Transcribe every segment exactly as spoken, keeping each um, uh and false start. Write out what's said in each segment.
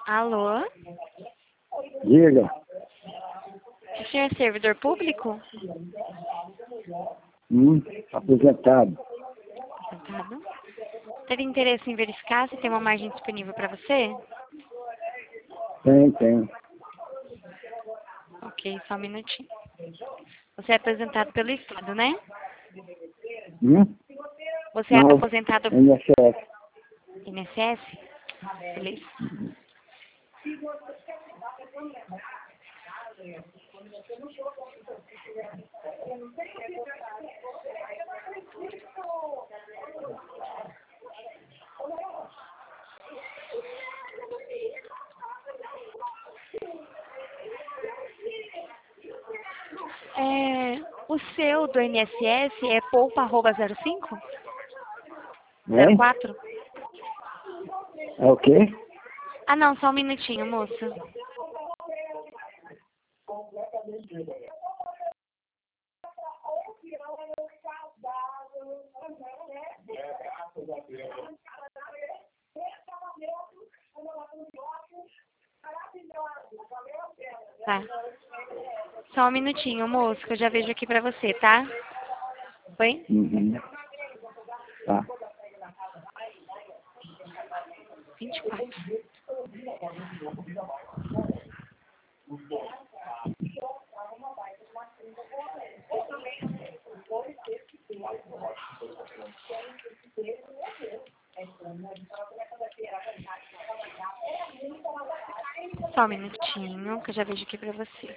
Alô? Diga. O senhor é servidor público? Hum, aposentado. Aposentado. Teve interesse em verificar se tem uma margem disponível para você? Tem, tem. Ok, só um minutinho. Você é aposentado pelo Estado, né? Hum? Você é Não, aposentado N S S. I N S S? Beleza. É, o seu do I N S S é poupa arroba zero cinco? zero Hein? quatro? É o quê? Ah, não, só um minutinho, moço. Tá. Só um minutinho, moço, que eu já vejo aqui pra você, tá? Oi? Uhum. Tá. vinte e quatro. Só um minutinho, que eu já vejo aqui pra você.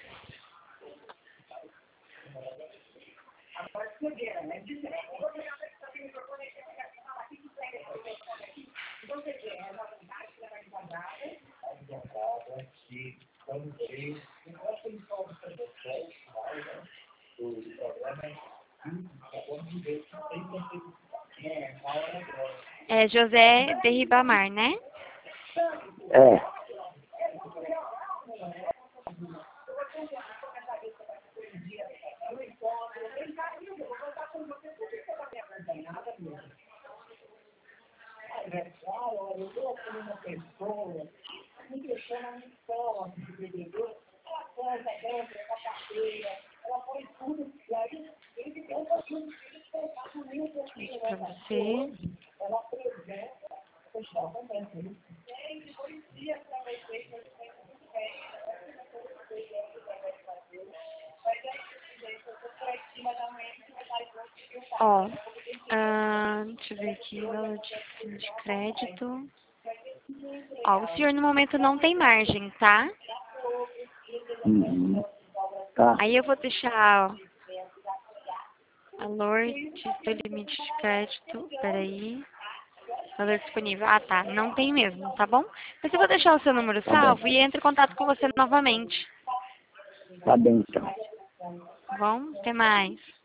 É José de Ribamar, né? É. Isso pra você. Ó, ah, deixa eu ver aqui, valor de, de crédito. Ó, o senhor no momento não tem margem, tá? Uhum. Tá. Aí eu vou deixar, ó, valor de do limite de crédito, peraí. Valor disponível. Ah, tá, não tem mesmo, tá bom? Mas eu vou deixar o seu número Tá bom. salvo e entro em contato com você novamente, Tá bem, então. tá bom? Até mais.